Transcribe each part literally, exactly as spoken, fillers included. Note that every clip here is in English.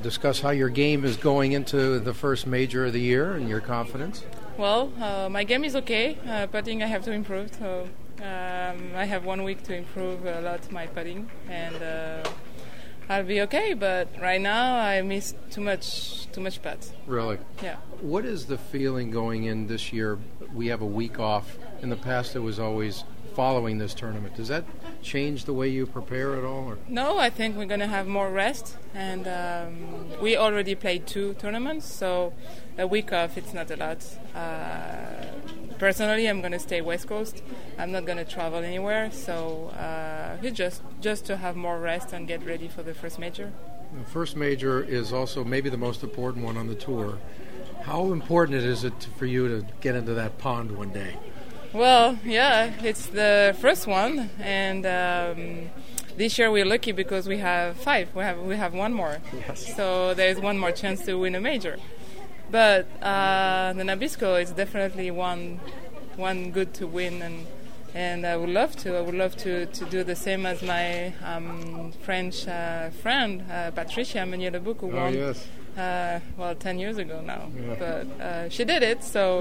discuss how your game is going into the first major of the year and your confidence? Well, uh, my game is okay. Uh, putting, I have to improve. So um, I have one week to improve a lot my putting, and uh, I'll be okay. But right now, I miss too much, too much putts. Really? Yeah. What is the feeling going in this year? We have a week off. In the past, it was always following this tournament. Does that change the way you prepare at all? Or? No, I think we're going to have more rest, and um, we already played two tournaments, so a week off, it's not a lot. Uh, personally, I'm going to stay West Coast. I'm not going to travel anywhere, so uh, it's just, just to have more rest and get ready for the first major. The first major is also maybe the most important one on the tour. How important is it for you to get into that pond one day? Well, yeah, it's the first one, and um, this year we're lucky because we have five. We have we have one more, yes. So there's one more chance to win a major. But uh, the Nabisco is definitely one one good to win, and and I would love to. I would love to, to do the same as my um, French uh, friend uh, Patricia Meunier-Lebouc, who oh, won. Yes. Uh, well, ten years ago now, yeah. but uh, she did it, so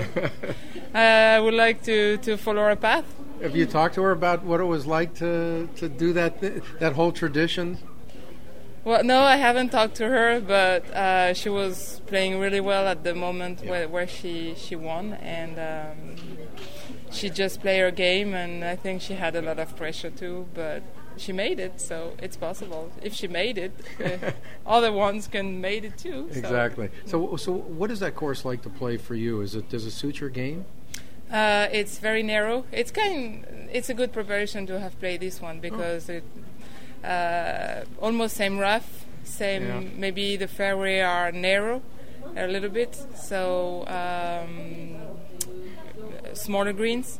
I would like to, to follow her path. Have you talked to her about what it was like to, to do that th- that whole tradition? Well, no, I haven't talked to her, but uh, she was playing really well at the moment yeah. where, where she, she won, and um, she just played her game, and I think she had a lot of pressure too, but she made it, so it's possible. If she made it, uh, other ones can made it too. So. Exactly. So, so what is that course like to play for you? Is it does it suit your game? Uh, it's very narrow. It's kind. It's a good preparation to have played this one because oh. it uh, almost same rough, same. Yeah. Maybe the fairway are narrow a little bit, so um, smaller greens.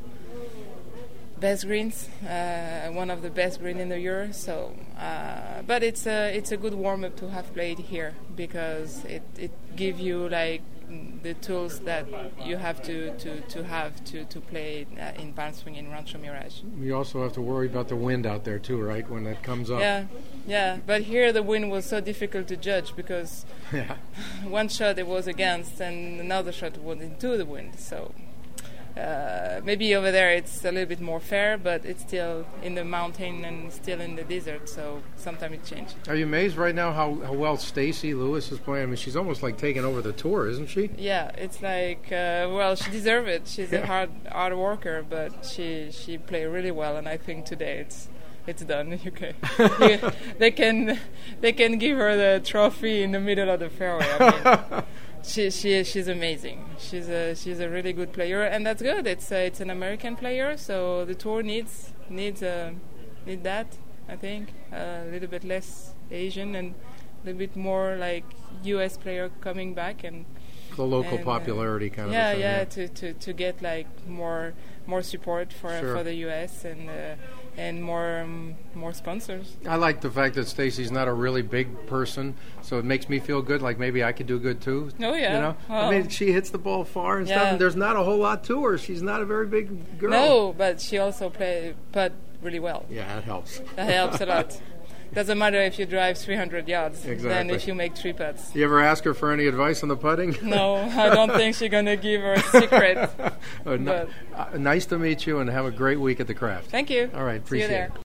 Best greens, uh, one of the best green in the year. So, uh, but it's a it's a good warm up to have played here because it it gives you like the tools that you have to, to, to have to to play uh, in Palm Springs in Rancho Mirage. You also have to worry about the wind out there too, right? When that comes up. Yeah, yeah. But here the wind was so difficult to judge because yeah. one shot it was against and another shot was into the wind. So. Uh, maybe over there it's a little bit more fair, but it's still in the mountain and still in the desert, so sometimes it changes. Are you amazed right now how, how well Stacy Lewis is playing? I mean, she's almost like taking over the tour, isn't she? Yeah, it's like, uh, well, she deserves it. She's yeah. a hard hard worker, but she she played really well, and I think today it's it's done. Okay, you, they can they can give her the trophy in the middle of the fairway. I mean, She she she's amazing. She's a she's a really good player, and that's good. It's uh, it's an American player, so the tour needs needs uh, need that. I think uh, a little bit less Asian and a little bit more like U S player coming back and the local and, popularity uh, kind yeah, of thing. Yeah, Yeah, to, to, to get like more more support for sure. for the U S and uh, and more um, more sponsors. I like the fact that Stacy's not a really big person, so it makes me feel good. Like maybe I could do good too. Oh yeah, you know. well, I mean, she hits the ball far and yeah. stuff. And there's not a whole lot to her. She's not a very big girl. No, but she also play putt really well. Yeah, that helps. That helps a lot. Doesn't matter if you drive three hundred yards exactly. than if you make three putts. You ever ask her for any advice on the putting? No, I don't think she's going to give her a secret. oh, no, uh, nice to meet you, and have a great week at the craft. Thank you. All right, appreciate See you there. it.